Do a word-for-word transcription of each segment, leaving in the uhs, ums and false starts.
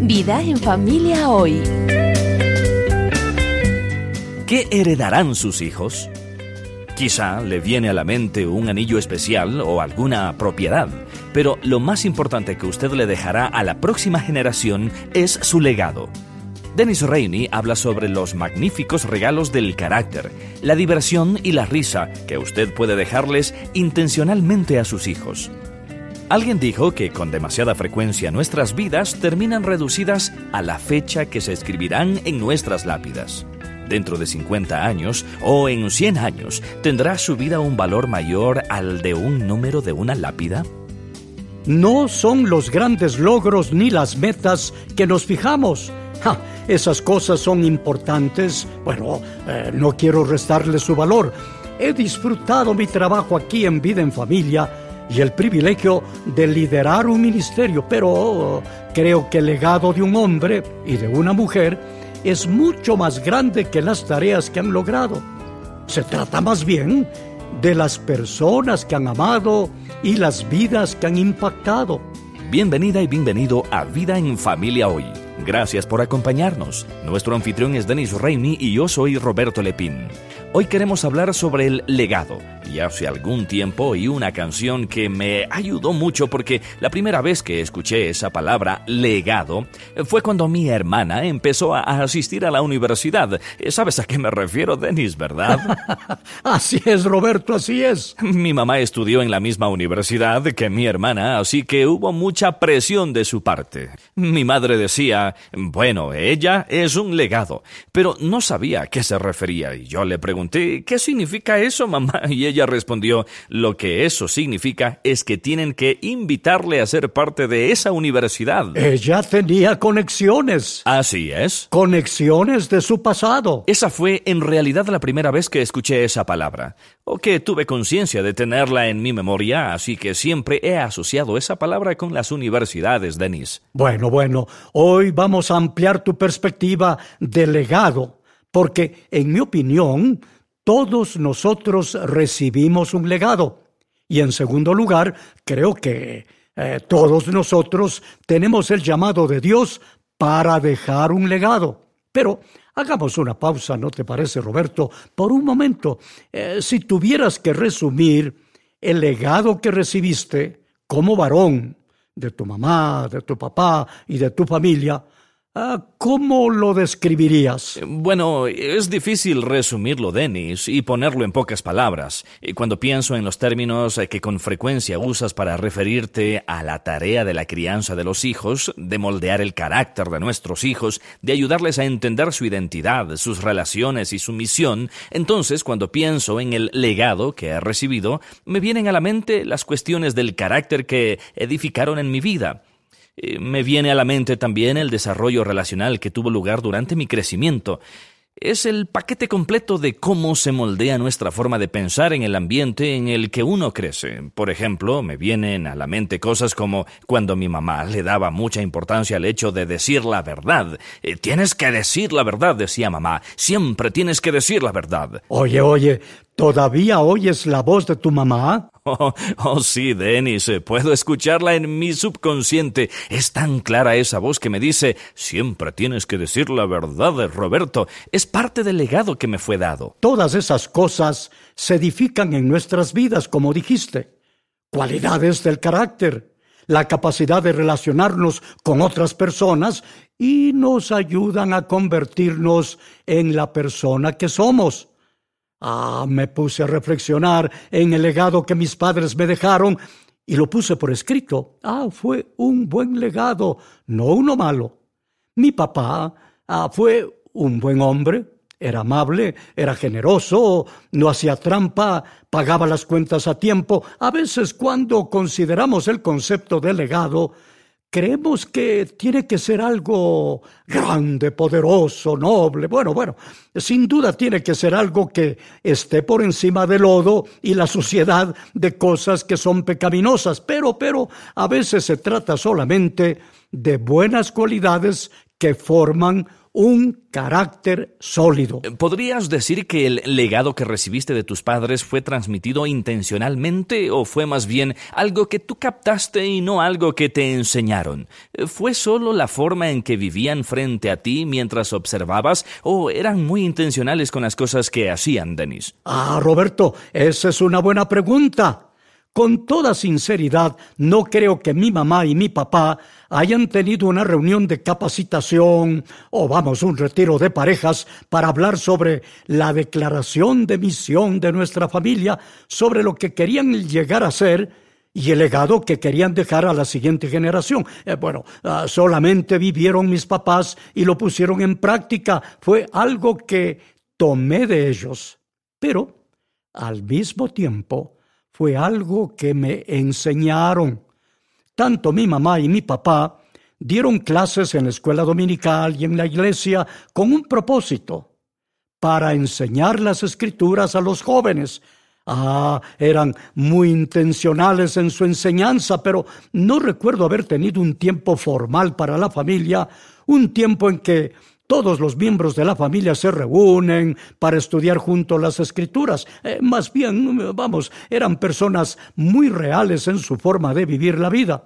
Vida en familia hoy. ¿Qué heredarán sus hijos? Quizá le viene a la mente un anillo especial o alguna propiedad, pero lo más importante que usted le dejará a la próxima generación es su legado. Dennis Rainey habla sobre los magníficos regalos del carácter, la diversión y la risa que usted puede dejarles intencionalmente a sus hijos. Alguien dijo que con demasiada frecuencia nuestras vidas terminan reducidas a la fecha que se escribirán en nuestras lápidas. Dentro de cincuenta años o en cien años, ¿tendrá su vida un valor mayor al de un número de una lápida? No son los grandes logros ni las metas que nos fijamos. Ja, esas cosas son importantes. Bueno, eh, no quiero restarle su valor. He disfrutado mi trabajo aquí en Vida en Familia y el privilegio de liderar un ministerio, pero creo que el legado de un hombre y de una mujer es mucho más grande que las tareas que han logrado. Se trata más bien de las personas que han amado y las vidas que han impactado. Bienvenida y bienvenido a Vida en Familia Hoy. Gracias por acompañarnos. Nuestro anfitrión es Dennis Rainey y yo soy Roberto Lepín. Hoy queremos hablar sobre el legado. Y hace algún tiempo oí una canción que me ayudó mucho porque la primera vez que escuché esa palabra, legado, fue cuando mi hermana empezó a asistir a la universidad. ¿Sabes a qué me refiero, Dennis, verdad? Así es, Roberto, así es. Mi mamá estudió en la misma universidad que mi hermana, así que hubo mucha presión de su parte. Mi madre decía, bueno, ella es un legado, pero no sabía a qué se refería. Y yo le pregunté, ¿qué significa eso, mamá? Y ella respondió, lo que eso significa es que tienen que invitarle a ser parte de esa universidad. Ella tenía conexiones. Así es. Conexiones de su pasado. Esa fue en realidad la primera vez que escuché esa palabra, o que tuve conciencia de tenerla en mi memoria, así que siempre he asociado esa palabra con las universidades, Dennis. Bueno, bueno, hoy vamos a ampliar tu perspectiva de legado, porque en mi opinión, todos nosotros recibimos un legado. Y en segundo lugar, creo que eh, todos nosotros tenemos el llamado de Dios para dejar un legado. Pero hagamos una pausa, ¿no te parece, Roberto? Por un momento, eh, si tuvieras que resumir el legado que recibiste como varón de tu mamá, de tu papá y de tu familia, ¿cómo lo describirías? Bueno, es difícil resumirlo, Dennis, y ponerlo en pocas palabras. Cuando pienso en los términos que con frecuencia usas para referirte a la tarea de la crianza de los hijos, de moldear el carácter de nuestros hijos, de ayudarles a entender su identidad, sus relaciones y su misión, entonces cuando pienso en el legado que he recibido, me vienen a la mente las cuestiones del carácter que edificaron en mi vida. Me viene a la mente también el desarrollo relacional que tuvo lugar durante mi crecimiento. Es el paquete completo de cómo se moldea nuestra forma de pensar en el ambiente en el que uno crece. Por ejemplo, me vienen a la mente cosas como cuando mi mamá le daba mucha importancia al hecho de decir la verdad. Eh, tienes que decir la verdad, decía mamá. Siempre tienes que decir la verdad. Oye, oye, ¿todavía oyes la voz de tu mamá? Oh, oh sí, Dennis, puedo escucharla en mi subconsciente. Es tan clara esa voz que me dice, siempre tienes que decir la verdad, Roberto. Es parte del legado que me fue dado. Todas esas cosas se edifican en nuestras vidas, como dijiste. Cualidades del carácter, la capacidad de relacionarnos con otras personas y nos ayudan a convertirnos en la persona que somos. Ah, me puse a reflexionar en el legado que mis padres me dejaron y lo puse por escrito. Ah, fue un buen legado, no uno malo. Mi papá ah, fue un buen hombre, era amable, era generoso, no hacía trampa, pagaba las cuentas a tiempo. A veces cuando consideramos el concepto de legado, creemos que tiene que ser algo grande, poderoso, noble. Bueno, bueno, sin duda tiene que ser algo que esté por encima del lodo y la suciedad de cosas que son pecaminosas. Pero, pero, a veces se trata solamente de buenas cualidades que forman un carácter sólido. ¿Podrías decir que el legado que recibiste de tus padres fue transmitido intencionalmente o fue más bien algo que tú captaste y no algo que te enseñaron? ¿Fue solo la forma en que vivían frente a ti mientras observabas o eran muy intencionales con las cosas que hacían, Denis? Ah, Roberto, esa es una buena pregunta. Con toda sinceridad, no creo que mi mamá y mi papá hayan tenido una reunión de capacitación o, vamos, un retiro de parejas para hablar sobre la declaración de misión de nuestra familia, sobre lo que querían llegar a ser y el legado que querían dejar a la siguiente generación. Eh, bueno, uh, solamente vivieron mis papás y lo pusieron en práctica. Fue algo que tomé de ellos, pero al mismo tiempo fue algo que me enseñaron. Tanto mi mamá y mi papá dieron clases en la escuela dominical y en la iglesia con un propósito: para enseñar las escrituras a los jóvenes. Ah, eran muy intencionales en su enseñanza, pero no recuerdo haber tenido un tiempo formal para la familia, un tiempo en que todos los miembros de la familia se reúnen para estudiar juntos las Escrituras. Eh, más bien, vamos, eran personas muy reales en su forma de vivir la vida.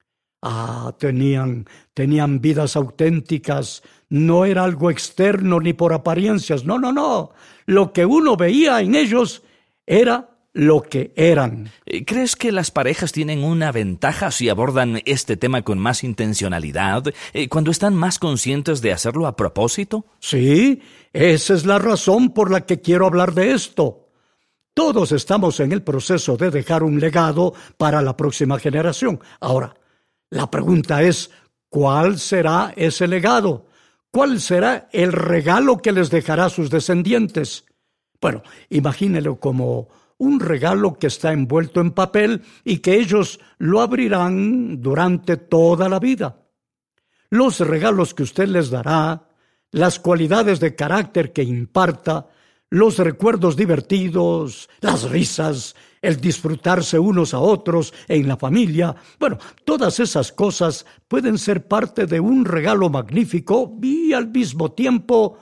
Ah, tenían, tenían vidas auténticas. No era algo externo ni por apariencias. No, no, no. Lo que uno veía en ellos era lo que eran. ¿Crees que las parejas tienen una ventaja si abordan este tema con más intencionalidad, eh, cuando están más conscientes de hacerlo a propósito? Sí, esa es la razón por la que quiero hablar de esto. Todos estamos en el proceso de dejar un legado para la próxima generación. Ahora, la pregunta es, ¿cuál será ese legado? ¿Cuál será el regalo que les dejará a sus descendientes? Bueno, imagínelo como un regalo que está envuelto en papel y que ellos lo abrirán durante toda la vida. Los regalos que usted les dará, las cualidades de carácter que imparta, los recuerdos divertidos, las risas, el disfrutarse unos a otros en la familia, bueno, todas esas cosas pueden ser parte de un regalo magnífico y al mismo tiempo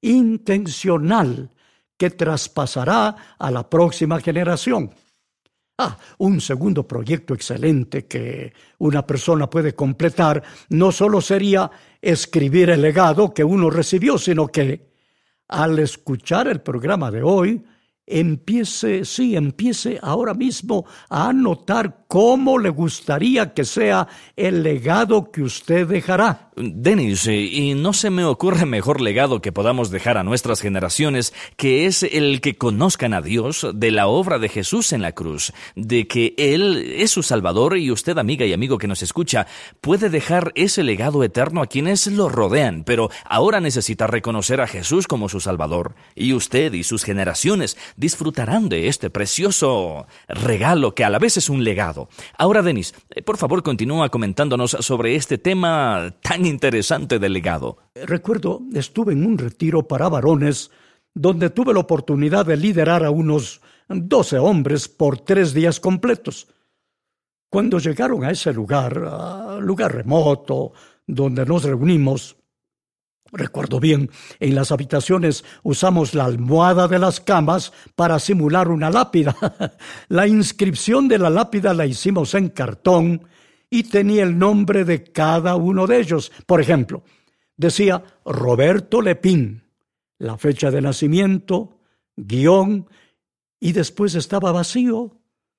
intencional, que traspasará a la próxima generación. Ah, un segundo proyecto excelente que una persona puede completar no solo sería escribir el legado que uno recibió, sino que al escuchar el programa de hoy, empiece, sí, empiece ahora mismo a anotar cómo le gustaría que sea el legado que usted dejará. Denis, y no se me ocurre mejor legado que podamos dejar a nuestras generaciones, que es el que conozcan a Dios de la obra de Jesús en la cruz, de que Él es su Salvador y usted, amiga y amigo que nos escucha, puede dejar ese legado eterno a quienes lo rodean, pero ahora necesita reconocer a Jesús como su Salvador, y usted y sus generaciones disfrutarán de este precioso regalo que a la vez es un legado. Ahora, Denis, por favor, continúa comentándonos sobre este tema tan interesante del legado. Recuerdo, estuve en un retiro para varones donde tuve la oportunidad de liderar a unos doce hombres por tres días completos. Cuando llegaron a ese lugar, a lugar remoto, donde nos reunimos, recuerdo bien, en las habitaciones usamos la almohada de las camas para simular una lápida. La inscripción de la lápida la hicimos en cartón y tenía el nombre de cada uno de ellos. Por ejemplo, decía Roberto Lepín, la fecha de nacimiento, guión, y después estaba vacío.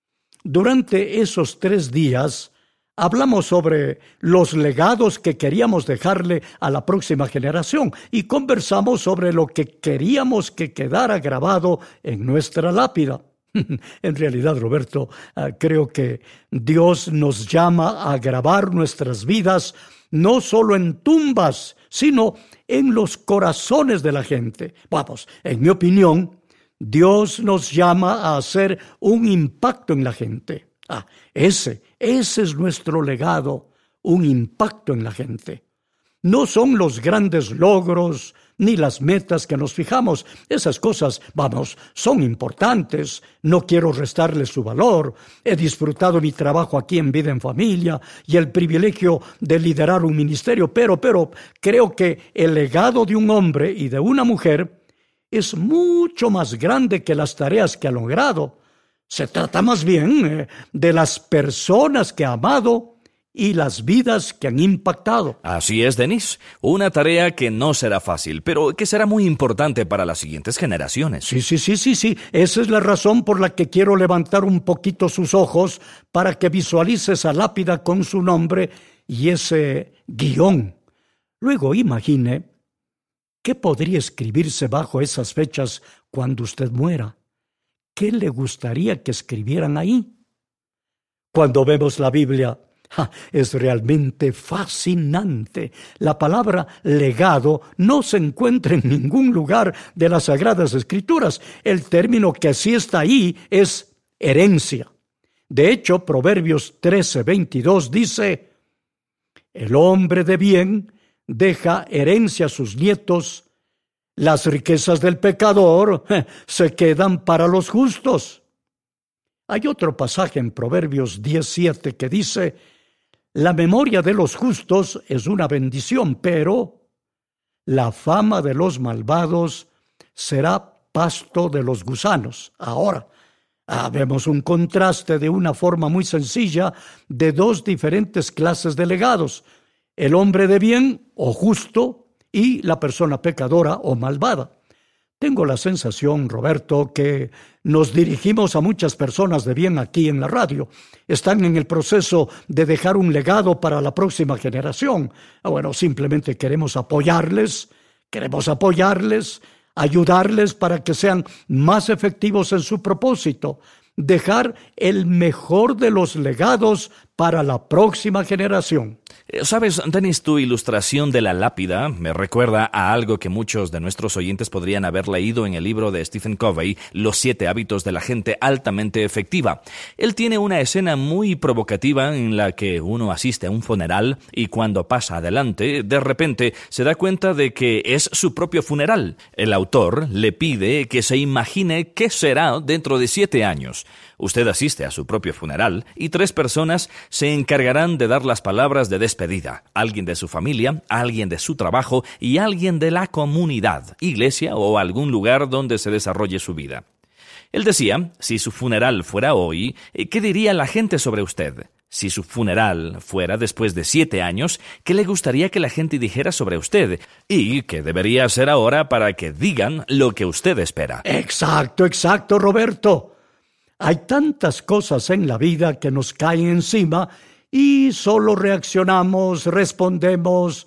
Durante esos tres días hablamos sobre los legados que queríamos dejarle a la próxima generación y conversamos sobre lo que queríamos que quedara grabado en nuestra lápida. En realidad, Roberto, uh, creo que Dios nos llama a grabar nuestras vidas no solo en tumbas, sino en los corazones de la gente. Vamos, en mi opinión, Dios nos llama a hacer un impacto en la gente. Ah, ese, ese es nuestro legado, un impacto en la gente. No son los grandes logros ni las metas que nos fijamos. Esas cosas, vamos, son importantes. No quiero restarles su valor. He disfrutado mi trabajo aquí en Vida en Familia y el privilegio de liderar un ministerio, pero, pero creo que el legado de un hombre y de una mujer es mucho más grande que las tareas que ha logrado. Se trata más bien eh, de las personas que ha amado y las vidas que han impactado. Así es, Denis. Una tarea que no será fácil, pero que será muy importante para las siguientes generaciones. Sí, sí, sí, sí, sí. Esa es la razón por la que quiero levantar un poquito sus ojos para que visualice esa lápida con su nombre y ese guión. Luego imagine qué podría escribirse bajo esas fechas cuando usted muera. ¿Qué le gustaría que escribieran ahí? Cuando vemos la Biblia, Ja, es realmente fascinante. La palabra legado no se encuentra en ningún lugar de las Sagradas Escrituras. El término que sí está ahí es herencia. De hecho, Proverbios trece veintidós dice: el hombre de bien deja herencia a sus nietos, las riquezas del pecador eh, se quedan para los justos. Hay otro pasaje en Proverbios diecisiete que dice: la memoria de los justos es una bendición, pero la fama de los malvados será pasto de los gusanos. Ahora, ah, vemos un contraste de una forma muy sencilla de dos diferentes clases de legados: el hombre de bien o justo y la persona pecadora o malvada. Tengo la sensación, Roberto, que nos dirigimos a muchas personas de bien aquí en la radio. Están en el proceso de dejar un legado para la próxima generación. Bueno, simplemente queremos apoyarles, queremos apoyarles, ayudarles para que sean más efectivos en su propósito. Dejar el mejor de los legados para la próxima generación. ¿Sabes, Denis, tu ilustración de la lápida me recuerda a algo que muchos de nuestros oyentes podrían haber leído en el libro de Stephen Covey, Los siete hábitos de la gente altamente efectiva. Él tiene una escena muy provocativa en la que uno asiste a un funeral y cuando pasa adelante, de repente se da cuenta de que es su propio funeral. El autor le pide que se imagine qué será dentro de siete años. Usted asiste a su propio funeral y tres personas se encargarán de dar las palabras de despedida. Alguien de su familia, alguien de su trabajo y alguien de la comunidad, iglesia o algún lugar donde se desarrolle su vida. Él decía, si su funeral fuera hoy, ¿qué diría la gente sobre usted? Si su funeral fuera después de siete años, ¿qué le gustaría que la gente dijera sobre usted? ¿Y qué debería hacer ahora para que digan lo que usted espera? Exacto, exacto, Roberto. Hay tantas cosas en la vida que nos caen encima y solo reaccionamos, respondemos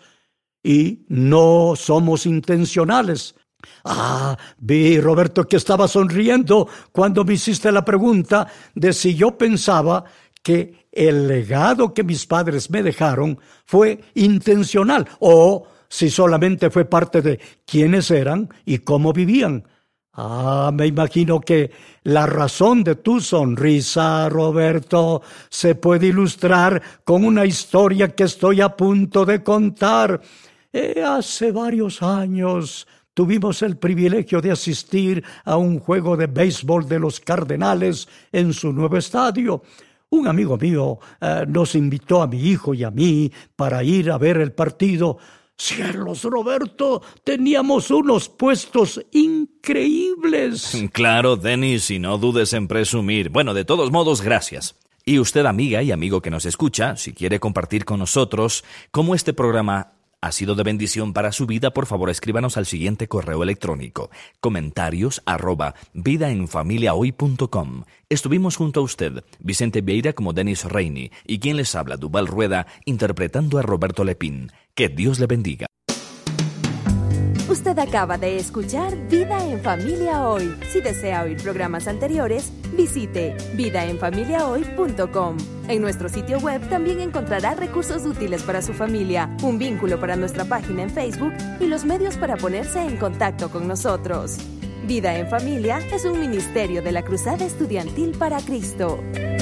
y no somos intencionales. Ah, vi, Roberto, que estaba sonriendo cuando me hiciste la pregunta de si yo pensaba que el legado que mis padres me dejaron fue intencional o si solamente fue parte de quiénes eran y cómo vivían. Ah, me imagino que la razón de tu sonrisa, Roberto, se puede ilustrar con una historia que estoy a punto de contar. Eh, hace varios años tuvimos el privilegio de asistir a un juego de béisbol de los Cardenales en su nuevo estadio. Un amigo mío eh, nos invitó a mi hijo y a mí para ir a ver el partido. ¡Cielos, Roberto! Teníamos unos puestos increíbles. Claro, Denis, y no dudes en presumir. Bueno, de todos modos, gracias. Y usted, amiga y amigo que nos escucha, si quiere compartir con nosotros cómo este programa ha sido de bendición para su vida, por favor escríbanos al siguiente correo electrónico: comentarios arroba vidaenfamiliahoy punto com. Estuvimos junto a usted, Vicente Vieira como Denis Reini, y quien les habla, Duval Rueda, interpretando a Roberto Lepín. Que Dios le bendiga. Usted acaba de escuchar Vida en Familia Hoy. Si desea oír programas anteriores, visite vida en familia hoy punto com. En nuestro sitio web también encontrará recursos útiles para su familia, un vínculo para nuestra página en Facebook y los medios para ponerse en contacto con nosotros. Vida en Familia es un ministerio de la Cruzada Estudiantil para Cristo.